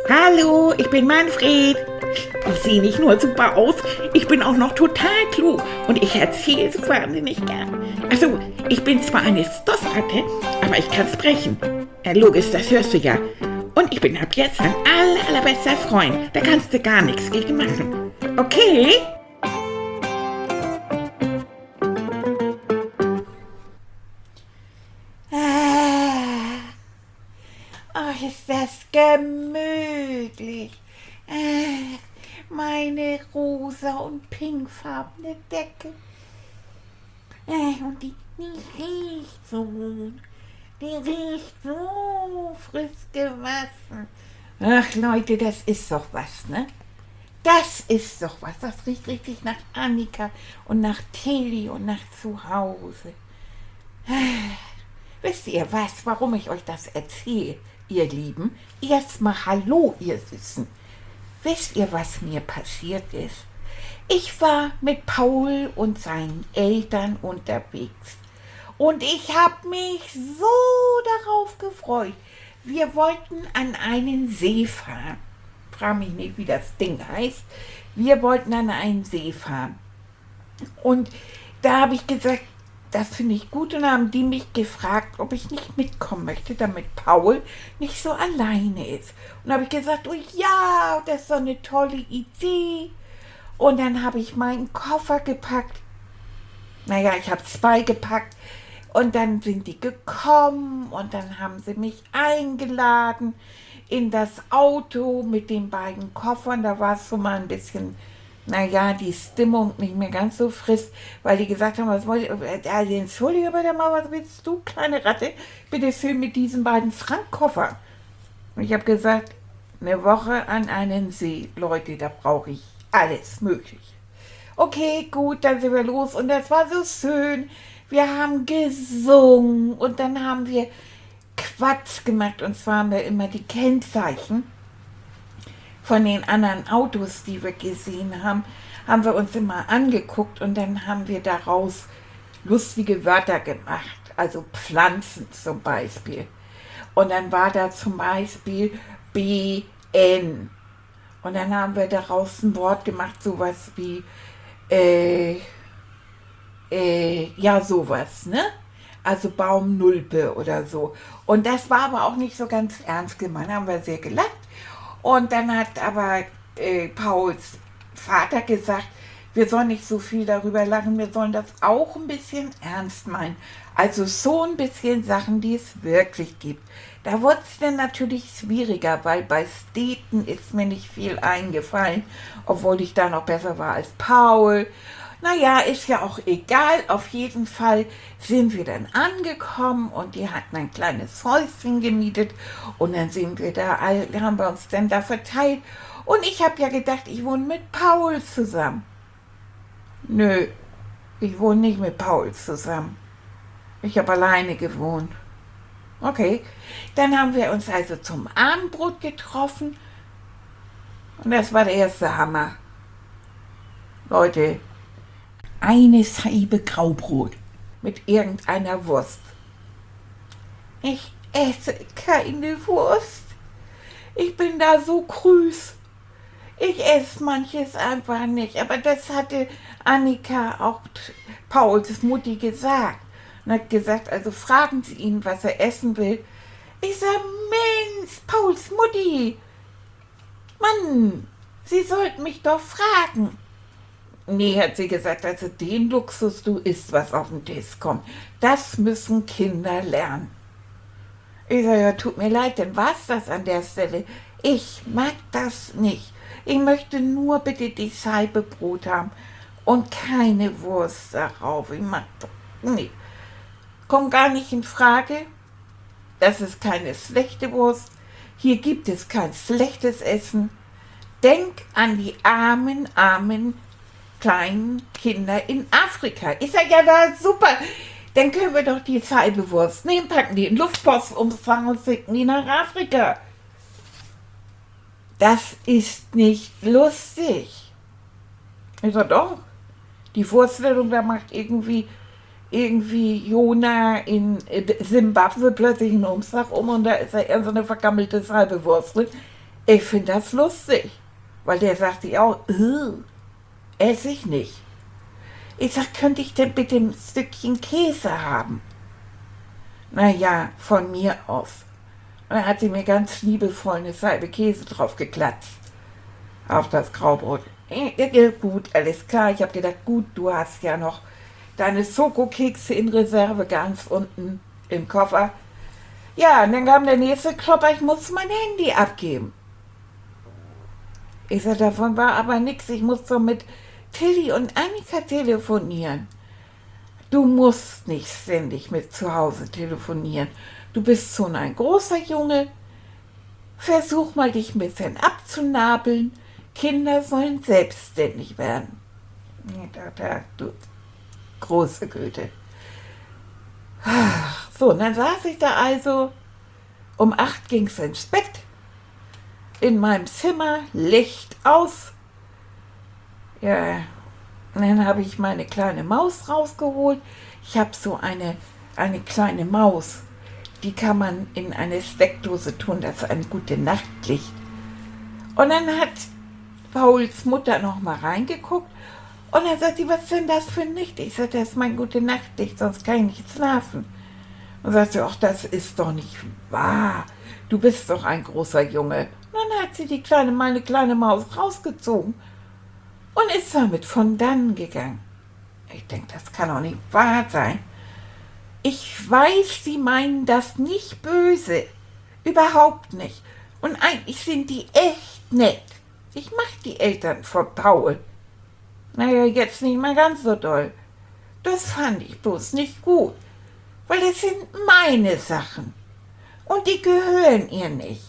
Hallo, ich bin Manfred. Ich sehe nicht nur super aus, ich bin auch noch total klug und ich erzähle so wahnsinnig gern. Also, ich bin zwar eine Stoffratte, aber ich kann sprechen. Logisch, das hörst du ja. Und ich bin ab jetzt dein allerbester Freund. Da kannst du gar nichts gegen machen. Okay? Oh, ist das gemütlich. Meine rosa und pinkfarbene Decke. Und die riecht so gut. Die riecht so frisch gewaschen. Ach Leute, das ist doch was, ne? Das ist doch was. Das riecht richtig nach Annika und nach Tilly und nach Zuhause. Wisst ihr was, warum ich euch das erzähle, ihr Lieben? Erstmal hallo, ihr Süßen. Wisst ihr, was mir passiert ist? Ich war mit Paul und seinen Eltern unterwegs. Und ich habe mich so darauf gefreut. Wir wollten an einen See fahren. Frag mich nicht, wie das Ding heißt. Wir wollten an einen See fahren. Und da habe ich gesagt, das finde ich gut. Und dann haben die mich gefragt, ob ich nicht mitkommen möchte, damit Paul nicht so alleine ist. Und habe ich gesagt, oh ja, das ist so eine tolle Idee. Und dann habe ich meinen Koffer gepackt. Naja, ich habe 2 gepackt. Und dann sind die gekommen und dann haben sie mich eingeladen in das Auto mit den beiden Koffern. Da war es so mal ein bisschen, naja, die Stimmung nicht mehr ganz so frisch, weil die gesagt haben, was wollt ihr, also entschuldige bitte mal, was willst du, kleine Ratte, bitte schön mit diesen beiden Frankkoffern. Und ich habe gesagt, eine Woche an einen See, Leute, da brauche ich alles Mögliche. Okay, gut, dann sind wir los und das war so schön. Wir haben gesungen und dann haben wir Quatsch gemacht und zwar haben wir immer die Kennzeichen von den anderen Autos, die wir gesehen haben, haben wir uns immer angeguckt und dann haben wir daraus lustige Wörter gemacht, also Pflanzen zum Beispiel. Und dann war da zum Beispiel BN und dann haben wir daraus ein Wort gemacht, sowas wie ja, sowas, ne? Also Baumnulpe oder so. Und das war aber auch nicht so ganz ernst gemeint, haben wir sehr gelacht. Und dann hat aber Pauls Vater gesagt, wir sollen nicht so viel darüber lachen, wir sollen das auch ein bisschen ernst meinen. Also so ein bisschen Sachen, die es wirklich gibt. Da wurde es dann natürlich schwieriger, weil bei Städten ist mir nicht viel eingefallen, obwohl ich da noch besser war als Paul. Naja, ist ja auch egal. Auf jeden Fall sind wir dann angekommen und die hatten ein kleines Häuschen gemietet und dann sind wir da, haben wir uns dann da verteilt. Und ich habe ja gedacht, ich wohne mit Paul zusammen. Nö, ich wohne nicht mit Paul zusammen. Ich habe alleine gewohnt. Okay, dann haben wir uns also zum Abendbrot getroffen und das war der erste Hammer. Leute, eine Scheibe Graubrot mit irgendeiner Wurst. Ich esse keine Wurst. Ich bin da so grüß. Ich esse manches einfach nicht. Aber das hatte Annika, auch Pauls Mutti, gesagt. Und hat gesagt, also fragen Sie ihn, was er essen will. Ich sag, Mensch, Pauls Mutti, Mann, Sie sollten mich doch fragen. Nee, hat sie gesagt, also den Luxus, du isst, was auf den Tisch kommt. Das müssen Kinder lernen. Ich sage, ja, tut mir leid, dann war's das an der Stelle. Ich mag das nicht. Ich möchte nur bitte die Scheibe Brot haben und keine Wurst darauf. Ich mag doch, nee. Kommt gar nicht in Frage. Das ist keine schlechte Wurst. Hier gibt es kein schlechtes Essen. Denk an die armen kleinen Kinder in Afrika. Ich sage, ja, da super. Dann können wir doch die Scheibe Wurst nehmen, packen die in Luftpostumfang und schicken die nach Afrika. Das ist nicht lustig. Ich sage, doch. Die Vorstellung, da macht irgendwie Jona in Simbabwe plötzlich einen Umschlag um und da ist ja eher so eine vergammelte Scheibe Wurst drin. Ich finde das lustig, weil der sagt sich auch, esse ich nicht. Ich sag, könnte ich denn bitte ein Stückchen Käse haben? Na ja, von mir aus. Und dann hat sie mir ganz liebevoll eine Scheibe Käse drauf geklatscht. Auf das Graubrot. Gut, alles klar. Ich habe gedacht, gut, du hast ja noch deine Schokokekse in Reserve ganz unten im Koffer. Ja, und dann kam der nächste Klopper, ich muss mein Handy abgeben. Ich sag, davon war aber nix. Ich muss doch mit Tilly und Annika telefonieren. Du musst nicht ständig mit zu Hause telefonieren. Du bist schon ein großer Junge. Versuch mal, dich ein bisschen abzunabeln. Kinder sollen selbstständig werden. Du große Güte. So, und dann saß ich da also. Um 8 ging's ins Bett. In meinem Zimmer, Licht aus. Ja, und dann habe ich meine kleine Maus rausgeholt. Ich habe so eine kleine Maus. Die kann man in eine Steckdose tun, das ist ein gute Nachtlicht. Und dann hat Pauls Mutter noch mal reingeguckt und dann sagt sie, was ist denn das für ein Licht? Ich sage, das ist mein gute Nachtlicht, sonst kann ich nicht schlafen. Und sagt sie, ach, das ist doch nicht wahr. Du bist doch ein großer Junge. Und dann hat sie meine kleine Maus rausgezogen und ist damit von dann gegangen. Ich denke, das kann doch nicht wahr sein. Ich weiß, sie meinen das nicht böse. Überhaupt nicht. Und eigentlich sind die echt nett. Ich mag die Eltern von Paul. Naja, jetzt nicht mal ganz so doll. Das fand ich bloß nicht gut. Weil das sind meine Sachen. Und die gehören ihr nicht.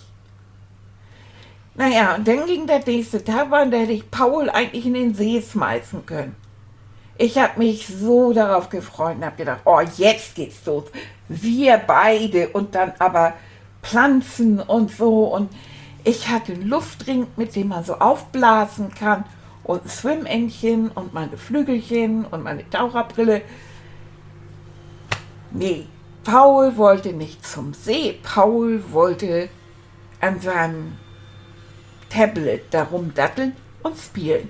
Naja, und dann ging der nächste Tag, und da hätte ich Paul eigentlich in den See schmeißen können. Ich habe mich so darauf gefreut und habe gedacht, oh, jetzt geht's los. Wir beide und dann aber Pflanzen und so. Und ich hatte einen Luftring, mit dem man so aufblasen kann. Und ein Schwimmännchen und meine Flügelchen und meine Taucherbrille. Nee, Paul wollte nicht zum See. Paul wollte an seinem Tablet darum datteln und spielen.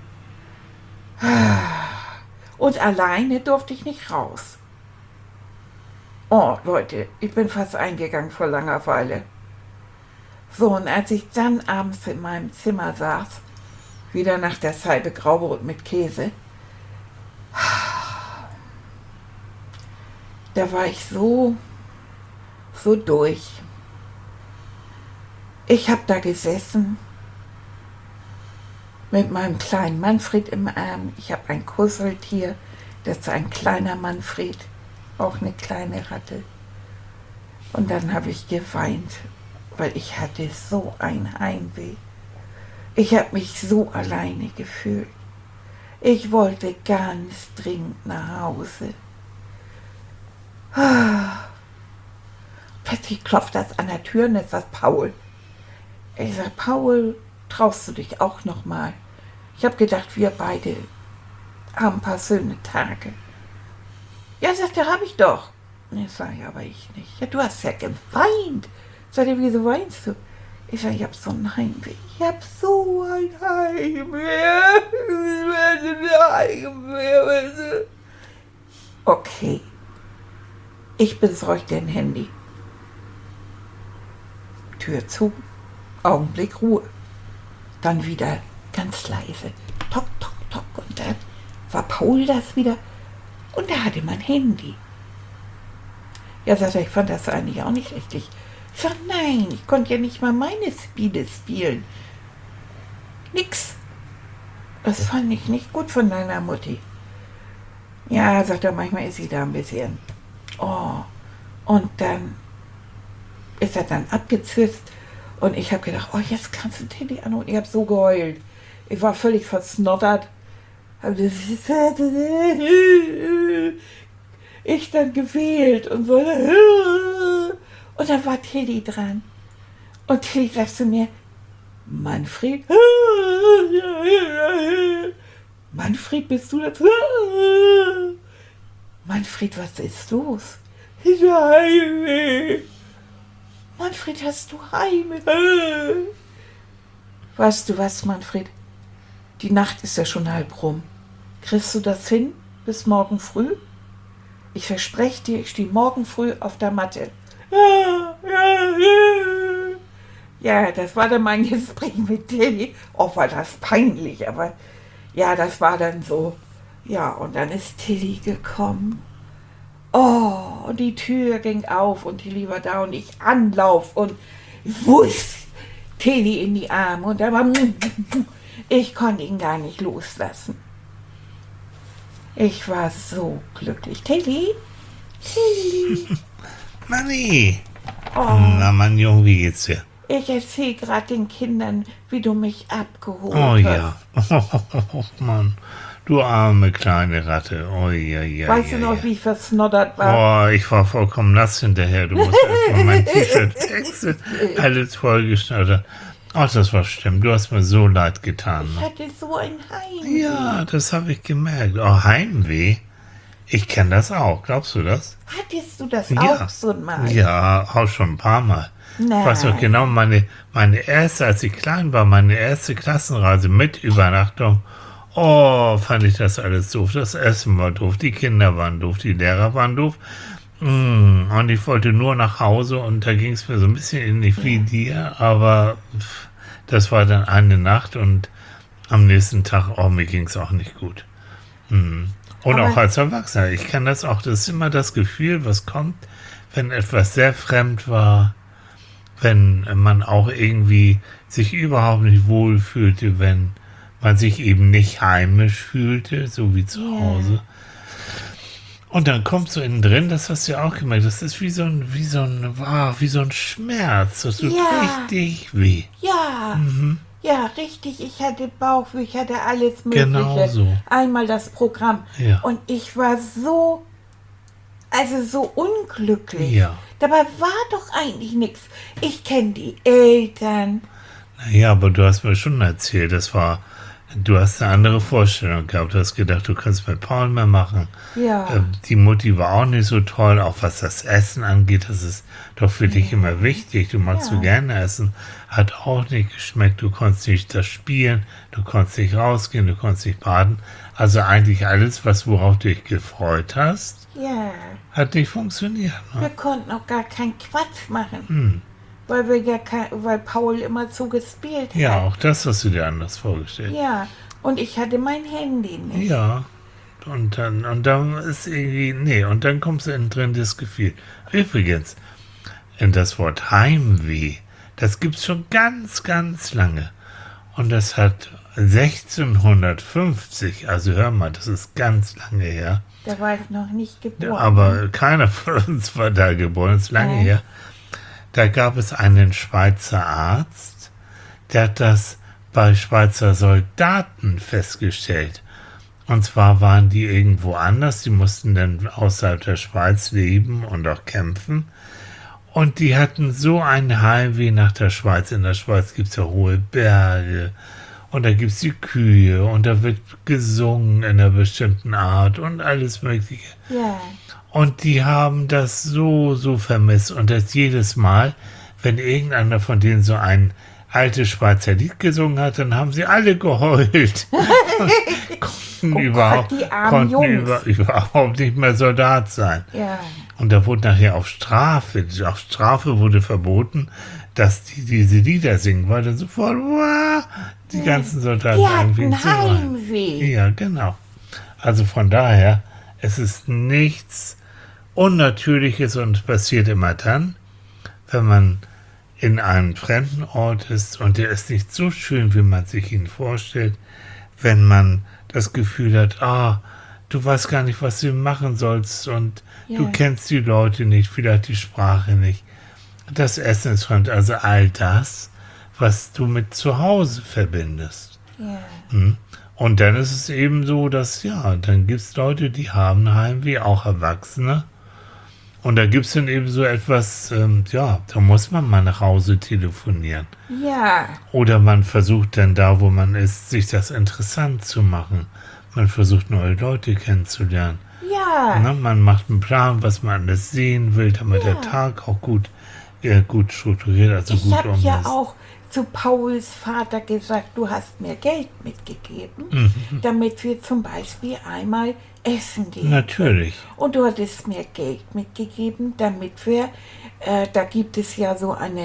Und alleine durfte ich nicht raus. Oh, Leute, ich bin fast eingegangen vor Langeweile. So, und als ich dann abends in meinem Zimmer saß, wieder nach der Scheibe Graubrot mit Käse, da war ich so durch. Ich habe da gesessen mit meinem kleinen Manfred im Arm. Ich habe ein Kuscheltier, das ist ein kleiner Manfred, auch eine kleine Ratte. Und dann habe ich geweint, weil ich hatte so ein Heimweh. Ich habe mich so alleine gefühlt. Ich wollte ganz dringend nach Hause. Plötzlich klopft das an der Tür und ist das Paul. Ich sage, Paul, traust du dich auch noch mal? Ich habe gedacht, wir beide haben ein paar schöne Tage. Ja, sagt er, habe ich doch. Ich sage, ja, aber ich nicht. Ja, du hast ja geweint. Sagt er, wieso weinst du? Ich sage, ich habe so ein Heimweh. Ich habe so ein Heimweh. Okay. Ich besorge dir ein Handy. Tür zu. Augenblick Ruhe. Dann wieder ganz leise. Tok, tok, tok. Und dann war Paul das wieder. Und da hatte mein Handy. Ja, sagt er, ich fand das eigentlich auch nicht richtig. Ich sag, nein, ich konnte ja nicht mal meine Spiele spielen. Nix. Das fand ich nicht gut von deiner Mutti. Ja, sagt er, manchmal ist sie da ein bisschen. Oh. Und dann ist er dann abgezisst. Und ich habe gedacht, oh, jetzt kannst du Tilly anrufen. Ich habe so geheult. Ich war völlig versnottert. Ich dann gewählt und so. Und dann war Tilly dran. Und Tilly sagt zu mir, Manfred? Manfred, bist du das? Manfred, was ist los? Heimweh. Manfred, hast du Heimweh? Weißt du was, Manfred? Die Nacht ist ja schon halb rum. Kriegst du das hin bis morgen früh? Ich verspreche dir, ich stehe morgen früh auf der Matte. Ja, das war dann mein Gespräch mit Tilly. Oh, war das peinlich, aber ja, das war dann so. Ja, und dann ist Tilly gekommen. Oh, und die Tür ging auf und Tilly war da und ich Anlauf und wuss, Tilly in die Arme und da war, ich konnte ihn gar nicht loslassen. Ich war so glücklich. Tilly? Tilly? Manni! Oh, Na, Mann, Junge, wie geht's dir? ich erzähle gerade den Kindern, wie du mich abgeholt Oh hast. ja. Oh, Mann. Du arme kleine Ratte. Oh ja, ja. Weißt ja, du noch, ja. wie ich versnoddert war? Oh, ich war vollkommen nass hinterher. Du musst erstmal mein T-Shirt wechseln. Alles vollgeschnattert. Ach, das war schlimm. Du hast mir so leid getan. Ich Ne? hatte so ein Heimweh. Ja, das habe ich gemerkt. Oh, Heimweh. Ich kenne das auch. Glaubst du das? Hattest du das Ja. auch so mal? Ja, auch schon ein paar Mal. Ich weiß noch Nein. genau, meine erste, als ich klein war, meine erste Klassenreise mit Übernachtung. Oh, fand ich das alles doof. Das Essen war doof, die Kinder waren doof, die Lehrer waren doof. Und ich wollte nur nach Hause und da ging es mir so ein bisschen ähnlich wie dir, aber das war dann eine Nacht und am nächsten Tag, oh, mir ging es auch nicht gut. Und Aber- auch als Erwachsener, ich kann das auch, das ist immer das Gefühl, was kommt, wenn etwas sehr fremd war, wenn man auch irgendwie sich überhaupt nicht wohl fühlte, wenn man sich eben nicht heimisch fühlte, so wie zu Ja. Hause. Und dann kommt so innen drin, das hast du ja auch gemerkt, das ist wie so ein Schmerz, das tut Ja. richtig weh. Ja, ja, richtig. Ich hatte Bauchweh, ich hatte alles Mögliche. Genau so. Einmal das Programm. Ja. Und ich war so unglücklich. Ja. Dabei war doch eigentlich nichts. Ich kenne die Eltern. Naja, aber du hast mir schon erzählt, du hast eine andere Vorstellung gehabt, du hast gedacht, du kannst mit Paul mehr machen. Ja. Die Mutti war auch nicht so toll, auch was das Essen angeht, das ist doch für dich immer wichtig, du magst so gerne essen, hat auch nicht geschmeckt, du konntest nicht das spielen, du konntest nicht rausgehen, du konntest nicht baden, also eigentlich alles, worauf du dich gefreut hast, Ja. hat nicht funktioniert. Ne? Wir konnten auch gar keinen Quatsch machen. Weil Paul immer so gespielt hat. Ja, auch das hast du dir anders vorgestellt. Ja. Und ich hatte mein Handy nicht. Ja, und dann ist irgendwie, nee, und dann kommst du innen drin das Gefühl. Übrigens, in das Wort Heimweh, das gibt's schon ganz, ganz lange. Und das hat 1650, also hör mal, das ist ganz lange her. Da war ich noch nicht geboren. Aber keiner von uns war da geboren, das ist lange her. Da gab es einen Schweizer Arzt, der hat das bei Schweizer Soldaten festgestellt. Und zwar waren die irgendwo anders, die mussten dann außerhalb der Schweiz leben und auch kämpfen. Und die hatten so ein Heimweh nach der Schweiz. In der Schweiz gibt es ja hohe Berge und da gibt es die Kühe und da wird gesungen in einer bestimmten Art und alles Mögliche. Ja. Und die haben das so vermisst. Und das jedes Mal, wenn irgendeiner von denen so ein altes Schweizer Lied gesungen hat, dann haben sie alle geheult. Konnten Gott, die armen Jungs. überhaupt nicht mehr Soldat sein. Ja. Und da wurde nachher auf Strafe wurde verboten, dass die diese Lieder singen, weil dann sofort die ganzen Soldaten Die irgendwie hatten zu weinen. Heimweh. Ja, genau. Also von daher, es ist nichts Unnatürliches und passiert immer dann, wenn man in einem fremden Ort ist und der ist nicht so schön, wie man sich ihn vorstellt, wenn man das Gefühl hat, du weißt gar nicht, was du machen sollst und du kennst die Leute nicht, vielleicht die Sprache nicht. Das Essen ist fremd, also all das, was du mit zu Hause verbindest. Ja. Und dann ist es eben so, dass, dann gibt es Leute, die haben Heimweh, auch Erwachsene. Und da gibt es dann eben so etwas, da muss man mal nach Hause telefonieren. Ja. Oder man versucht dann da, wo man ist, sich das interessant zu machen. Man versucht neue Leute kennenzulernen. Ja. Ne? Man macht einen Plan, was man alles sehen will, damit der Tag auch gut strukturiert, also Ich gut habe um ja ist. auch zu Pauls Vater gesagt, du hast mir Geld mitgegeben, damit wir zum Beispiel einmal essen gehen. Natürlich. Und du hattest mir Geld mitgegeben, damit wir, da gibt es ja so ein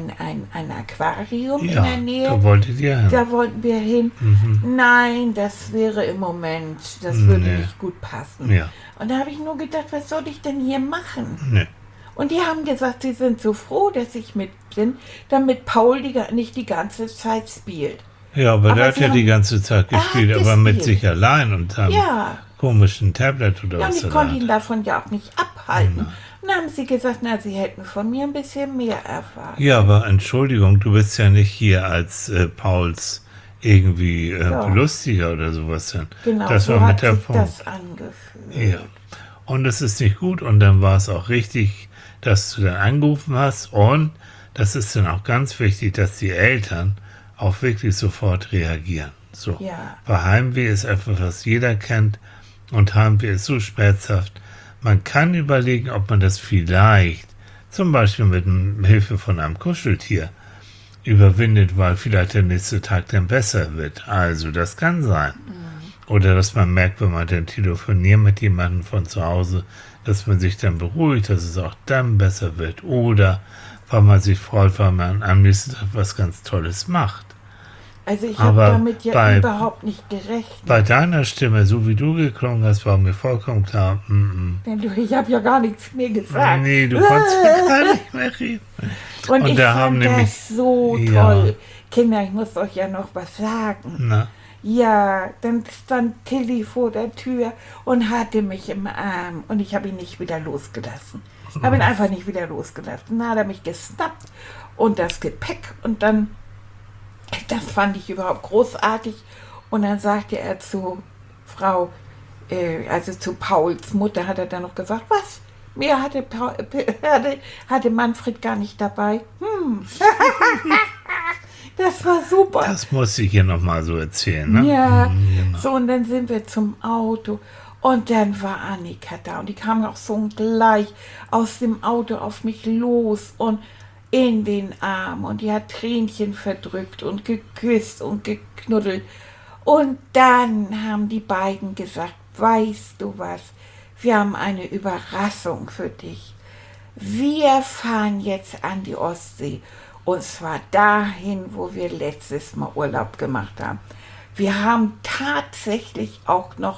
Aquarium in Ja, der Nähe. da wolltet ihr hin. Da wollten wir hin. Nein, das wäre im Moment, das würde Nee. nicht gut passen. Ja. Und da habe ich nur gedacht, was soll ich denn hier machen? Nee. Und die haben gesagt, sie sind so froh, dass ich mit bin, damit Paul nicht die ganze Zeit spielt. Ja, aber der Aber hat sie ja haben- die ganze Zeit Er hat gespielt, aber mit gespielt. sich allein und seinem Ja. komischen Tablet oder Ja, und was ich er konnte da ihn hat. davon ja auch nicht abhalten. Und dann haben sie gesagt, na, sie hätten von mir ein bisschen mehr erfahren. Ja, aber Entschuldigung, du bist ja nicht hier als Pauls irgendwie Belustiger oder sowas. Denn. Genau, Das so war hat mit der sich Punkt. das angefühlt. Ja. Und es ist nicht gut und dann war es auch richtig, dass du dann angerufen hast und das ist dann auch ganz wichtig, dass die Eltern auch wirklich sofort reagieren. So. Ja. Weil Heimweh ist etwas, was jeder kennt und Heimweh ist so schmerzhaft. Man kann überlegen, ob man das vielleicht zum Beispiel mit Hilfe von einem Kuscheltier überwindet, weil vielleicht der nächste Tag dann besser wird. Also das kann sein. Oder dass man merkt, wenn man dann telefoniert mit jemandem von zu Hause, dass man sich dann beruhigt, dass es auch dann besser wird. Oder weil man sich freut, weil man am nächsten Tag was ganz Tolles macht. Also ich Aber habe damit ja bei- überhaupt nicht gerechnet. Bei deiner Stimme, so wie du geklungen hast, war mir vollkommen klar, Denn ich habe ja gar nichts mehr gesagt. nee, du konntest mir gar nicht mehr reden. Und und ich da fand haben nämlich- das so Ja. toll. Kinder, ich muss euch ja noch was sagen. Na, Ja, dann stand Tilly vor der Tür und hatte mich im Arm und ich habe ihn nicht wieder losgelassen. Ich habe ihn einfach nicht wieder losgelassen. Dann hat er mich gesnappt und das Gepäck und dann, das fand ich überhaupt großartig. Und dann sagte er zu Frau, also zu Pauls Mutter, hat er dann noch gesagt, was? Mir hatte Manfred gar nicht dabei. Das war super. das muss ich hier nochmal so erzählen, ne? Ja, Genau. so und dann sind wir zum Auto und dann war Annika da und die kam auch so gleich aus dem Auto auf mich los und in den Arm und die hat Tränchen verdrückt und geküsst und geknuddelt und dann haben die beiden gesagt, weißt du was, wir haben eine Überraschung für dich. Wir fahren jetzt an die Ostsee. Und zwar dahin, wo wir letztes Mal Urlaub gemacht haben. Wir haben tatsächlich auch noch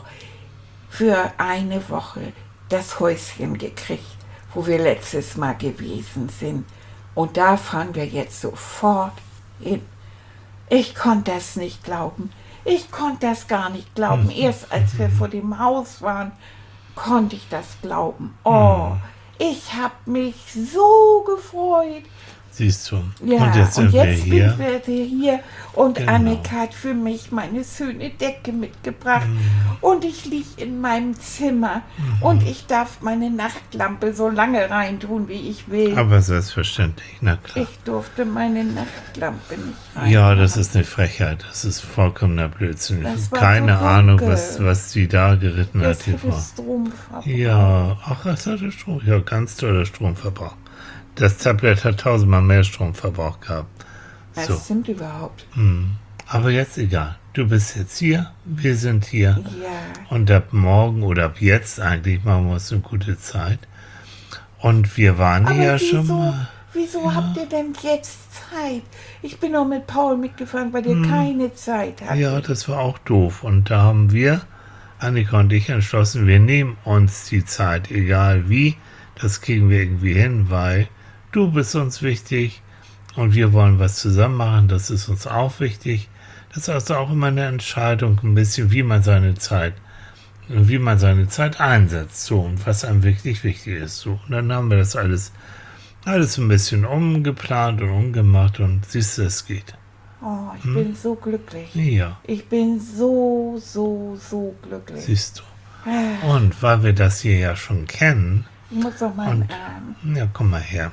für eine Woche das Häuschen gekriegt, wo wir letztes Mal gewesen sind. Und da fahren wir jetzt sofort hin. Ich konnte das nicht glauben. Ich konnte das gar nicht glauben. Erst als wir vor dem Haus waren, konnte ich das glauben. Oh, ich habe mich so gefreut. Siehst du. Ja, Und jetzt sind wir hier. sind wir hier und Genau. Annika hat für mich meine schöne Decke mitgebracht und ich liege in meinem Zimmer und ich darf meine Nachtlampe so lange reintun, wie ich will. Aber selbstverständlich, na klar. Ich durfte meine Nachtlampe nicht rein. Ja, das ist eine Frechheit. Das ist vollkommener Blödsinn. Ich Das habe war keine so Ahnung, dunkel. was die da geritten hat, Das die hat Frau. Strom verbraucht. Ja, ach, es hatte Strom. Ja, ganz toller Stromverbrauch. Das Tablet hat 1000-mal mehr Stromverbrauch gehabt. Das So, stimmt überhaupt. aber jetzt egal. Du bist jetzt hier, wir sind hier. Ja. Und ab morgen oder ab jetzt eigentlich machen wir uns eine gute Zeit. Und wir waren Aber ja schon mal. wieso habt ihr denn jetzt Zeit? Ich bin noch mit Paul mitgefahren, weil ihr keine Zeit hattet. Ja, das war auch doof. Und da haben wir, Annika und ich, entschlossen, wir nehmen uns die Zeit, egal wie. Das kriegen wir irgendwie hin, weil du bist uns wichtig und wir wollen was zusammen machen. Das ist uns auch wichtig. Das ist also auch immer eine Entscheidung, ein bisschen, wie man seine Zeit einsetzt. So, und was einem wirklich wichtig ist. So, und dann haben wir das alles ein bisschen umgeplant und umgemacht und siehst du, es geht. Oh, ich bin so glücklich. Ja, Ich bin so, so, so glücklich. siehst du. Und weil wir das hier ja schon kennen, Ich muss doch meinen Und- Arm. ja, komm mal her.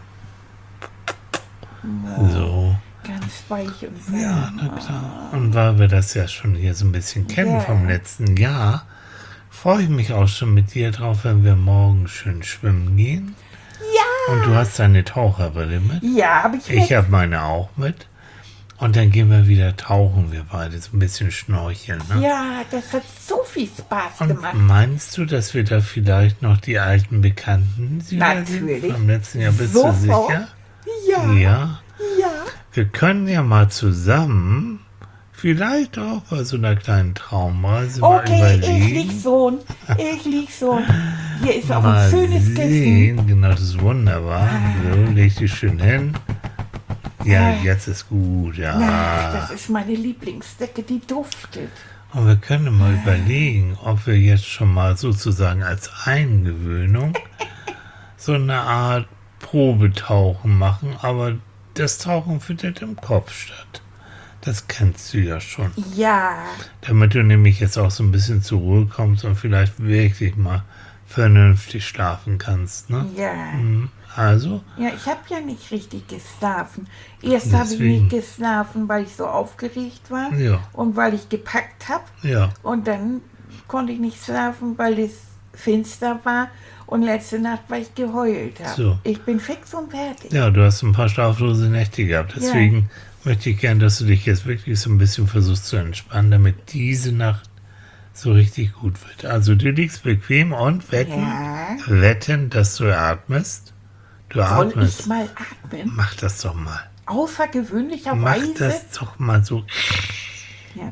So, Ganz weich und ja, warm. na klar. Und weil wir das ja schon hier so ein bisschen kennen Ja. vom letzten Jahr, freue ich mich auch schon mit dir drauf, wenn wir morgen schön schwimmen gehen. Ja! Und du hast deine Taucherbrille mit. Ja, aber Ich habe meine auch mit. Und dann gehen wir wieder tauchen, wir beide, so ein bisschen schnorcheln. Ne? Ja, das hat so viel Spaß Und gemacht. meinst du, dass wir da vielleicht noch die alten Bekannten sehen? Natürlich. Vom letzten Jahr, bist Sofort. du sicher? Ja, Ja. ja. Wir können ja mal zusammen, vielleicht auch bei so einer kleinen Traumreise mal Okay, ich überlegen. lieg so. Hier ist auch ein Mal schönes Kissen. sehen. Genau, das ist wunderbar. So, leg dich schön hin. Ja, jetzt ist gut, Na, ja. das ist meine Lieblingsdecke, die duftet. Und wir können mal überlegen, ob wir jetzt schon mal sozusagen als Eingewöhnung so eine Art Probetauchen machen, aber das Tauchen findet im Kopf statt. Das kennst du ja schon. Ja, Damit du nämlich jetzt auch so ein bisschen zur Ruhe kommst und vielleicht wirklich mal vernünftig schlafen kannst, ne? ja. Also, Ja, ich habe ja nicht richtig geschlafen. Erst habe ich Deswegen. nicht geschlafen, weil ich so aufgeregt war Ja. und weil ich gepackt habe. ja. Und dann konnte ich nicht schlafen, weil es finster war. Und letzte Nacht, weil ich geheult habe. So. Ich bin fix und fertig. Ja, du hast ein paar schlaflose Nächte gehabt. Deswegen möchte ich gern, dass du dich jetzt wirklich so ein bisschen versuchst zu entspannen, damit diese Nacht so richtig gut wird. Also du liegst bequem und Ja. wetten, dass du atmest. Du Soll atmest. ich mal atmen? Mach das doch mal. Mach Außergewöhnlicherweise. das doch mal so. Ja.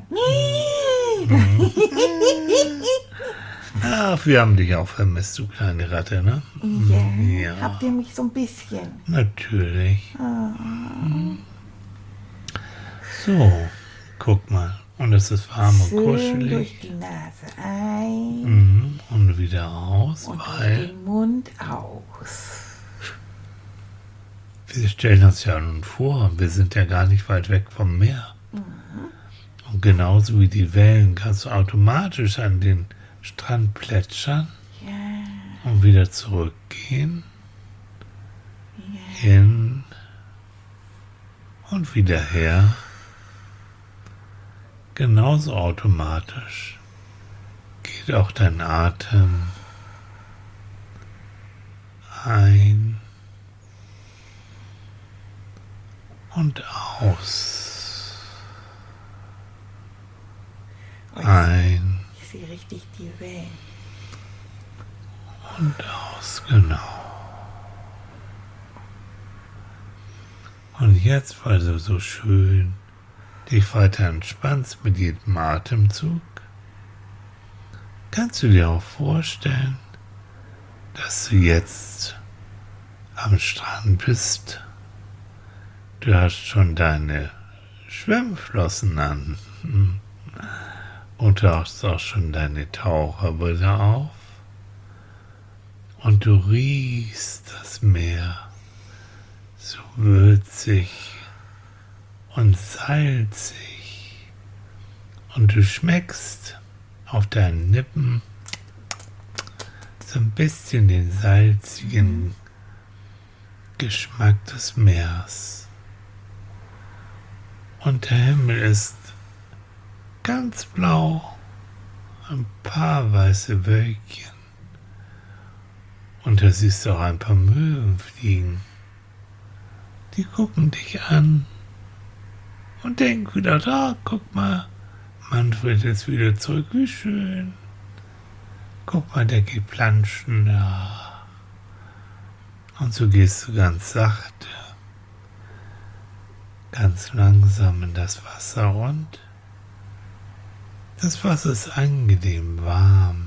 Ach, wir haben dich auch vermisst, du kleine Ratte, ne? Ja. Ja. Habt ihr mich so ein bisschen? Natürlich. So, guck mal. Und es ist warm und Schön kuschelig. durch die Nase ein Und wieder raus, und durch weil den Mund aus. wir stellen uns ja nun vor, wir sind ja gar nicht weit weg vom Meer. Und genauso wie die Wellen kannst du automatisch an den Strand plätschern Ja, und wieder zurückgehen. Hin und wieder her. Genauso automatisch geht auch dein Atem ein und aus. Ein ich sehe richtig die Wellen. und aus, genau. Und jetzt, weil du so schön dich weiter entspannst mit jedem Atemzug, kannst du dir auch vorstellen, dass du jetzt am Strand bist. Du hast schon deine Schwimmflossen an und du hast auch schon deine Taucherbrille auf und du riechst das Meer so würzig und salzig und du schmeckst auf deinen Lippen so ein bisschen den salzigen Geschmack des Meeres. Und der Himmel ist ganz blau, ein paar weiße Wölkchen. Und da siehst du auch ein paar Möwen fliegen. Die gucken dich an und denken wieder, da, guck mal, Manfred ist wieder zurück, wie schön. Guck mal, der geht planschen da. Und so gehst du ganz sachte, ganz langsam in das Wasser und das Wasser ist angenehm warm.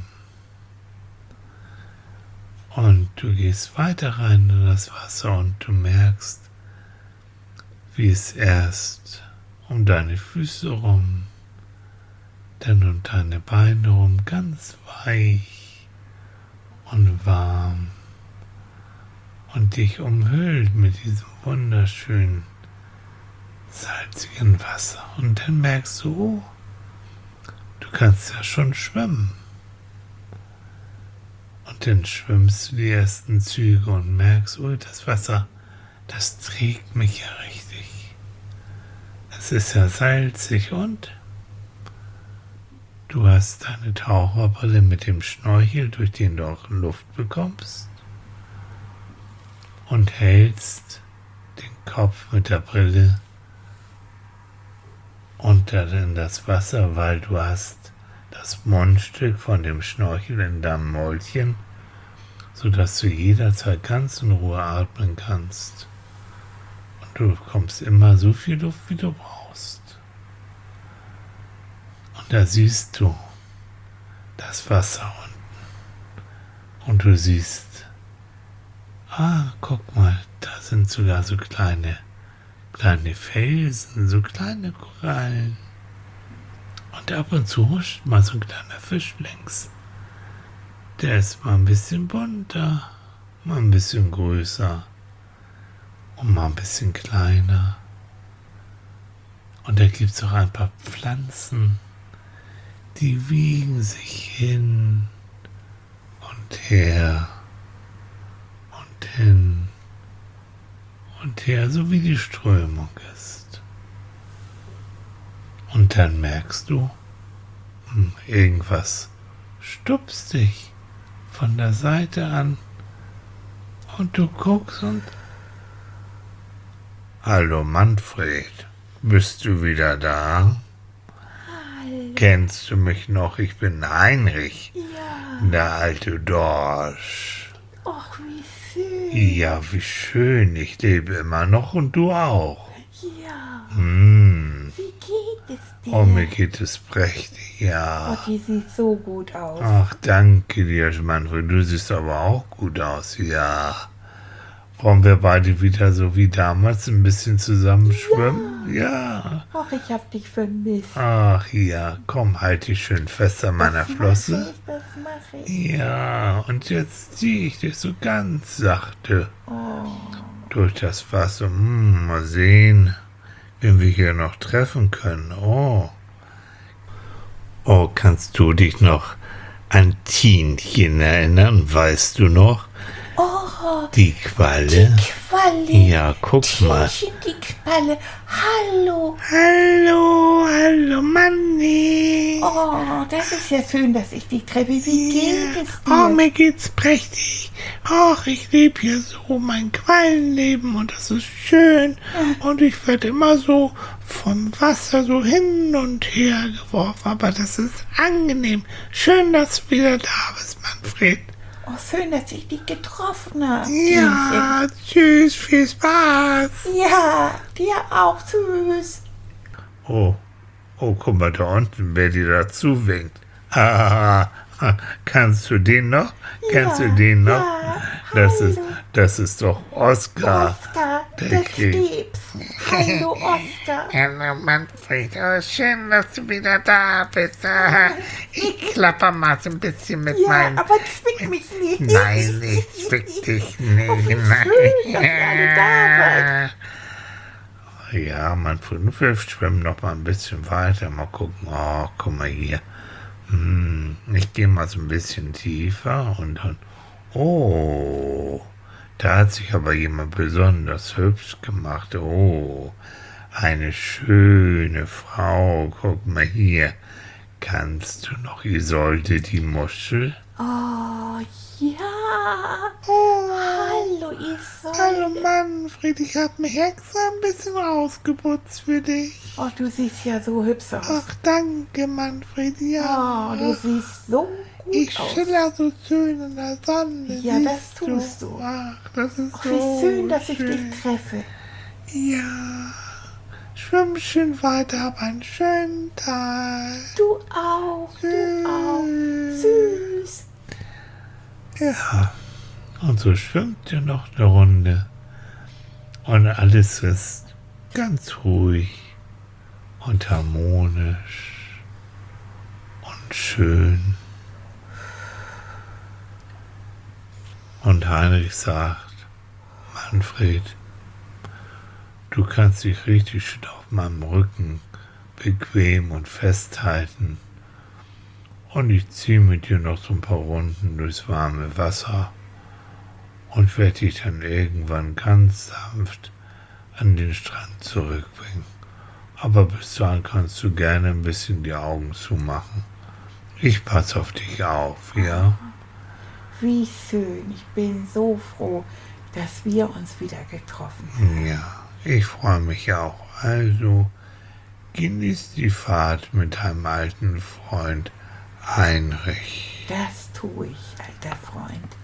Und du gehst weiter rein in das Wasser und du merkst, wie es erst um deine Füße rum, dann um deine Beine rum ganz weich und warm und dich umhüllt mit diesem wunderschönen salzigen Wasser. Und dann merkst du, oh, du kannst ja schon schwimmen. Und dann schwimmst du die ersten Züge und merkst, oh, das Wasser, das trägt mich ja richtig. Es ist ja salzig und du hast deine Taucherbrille mit dem Schnorchel, durch den du auch Luft bekommst und hältst den Kopf mit der Brille unter in das Wasser, weil du hast das Mundstück von dem Schnorchel in deinem Mäulchen, sodass du jederzeit ganz in Ruhe atmen kannst. Und du bekommst immer so viel Luft, wie du brauchst. Und da siehst du das Wasser unten. Und du siehst, guck mal, da sind sogar so kleine Felsen, so kleine Korallen. Und ab und zu huscht mal so ein kleiner Fisch längs. Der ist mal ein bisschen bunter, mal ein bisschen größer und mal ein bisschen kleiner. Und da gibt es auch ein paar Pflanzen, die wiegen sich hin und her und hin und her, so wie die Strömung ist. Und dann merkst du, irgendwas stupst dich von der Seite an und du guckst und... Hallo Manfred, bist du wieder da? Hallo. Kennst du mich noch? Ich bin Heinrich, Ja. der alte Dorsch. Och, wie schön. Ja, wie schön, ich lebe immer noch und du auch. Ja. Wie geht es dir? Oh, mir geht es prächtig, ja. Oh, die sieht so gut aus. Ach, danke dir, Manfred. Du siehst aber auch gut aus, ja. Wollen wir beide wieder so wie damals ein bisschen zusammen schwimmen? Ja. Och, ich hab dich vermisst. Ach ja, komm, halt dich schön fest an meiner Flosse. Das mach ich. Ja, und jetzt ziehe ich dich so ganz sachte durch das Wasser. Mal sehen, wen wir hier noch treffen können. Oh, kannst du dich noch an Tienchen erinnern? Weißt du noch? Oh, Die Qualle? die Qualle. Ja, guck mal. Tienchen, die Qualle. Hallo. Hallo, Manni. Oh, das ist ja schön, dass ich dich treffe. Wie geht es dir? Oh, mir geht's prächtig. Ach, ich lebe hier so mein Quallenleben und das ist schön. Und ich werde immer so vom Wasser so hin und her geworfen. Aber das ist angenehm. Schön, dass du wieder da bist, Manfred. Oh, schön, dass ich dich getroffen habe. Ja, tschüss, viel Spaß. Ja, dir auch. Tschüss. Oh, guck mal da unten, wer dir dazu winkt. Kannst du den noch? Kennst du den noch? Ja, Das ist doch Oskar. Oskar, Der der Krebs. Krebs. Hallo, Oskar. Hallo Manfred, schön, dass du wieder da bist. Ich klapper mal so ein bisschen mit Ja, meinen... aber zwick mich nicht. Nein, ich zwick dich nicht. Oh, wie schön, dass ihr alle da seid. Ja, Manfred, wir schwimmen noch mal ein bisschen weiter. Mal gucken. Oh, guck mal hier. Ich gehe mal so ein bisschen tiefer und dann... Oh, da hat sich aber jemand besonders hübsch gemacht. Oh, eine schöne Frau. Guck mal hier. Kannst du noch Isolde die Muschel? Oh, ja. Oh, Hallo, Isolde. hallo Manfred, ich habe mich extra ein bisschen ausgeputzt für dich. Oh, du siehst ja so hübsch aus. Ach, danke Manfred, ja. Oh, du siehst so gut Ich aus. schiller so schön in der Sonne. Ja, siehst das tust du. Ach, das ist Oh, so wie schön, dass ich schön. dich treffe. Ja, schwimm schön weiter, hab einen schönen Tag. Du auch, du auch. Süß. Ja, und so schwimmt ihr noch eine Runde. Und alles ist ganz ruhig und harmonisch und schön. Und Heinrich sagt, Manfred, du kannst dich richtig schön auf meinem Rücken bequem und festhalten. Und ich ziehe mit dir noch so ein paar Runden durchs warme Wasser und werde dich dann irgendwann ganz sanft an den Strand zurückbringen. Aber bis dahin kannst du gerne ein bisschen die Augen zumachen. Ich passe auf dich auf, ja? Wie schön. Ich bin so froh, dass wir uns wieder getroffen haben. Ja, ich freue mich auch. Also, genieß die Fahrt mit deinem alten Freund Heinrich. Das tue ich, alter Freund.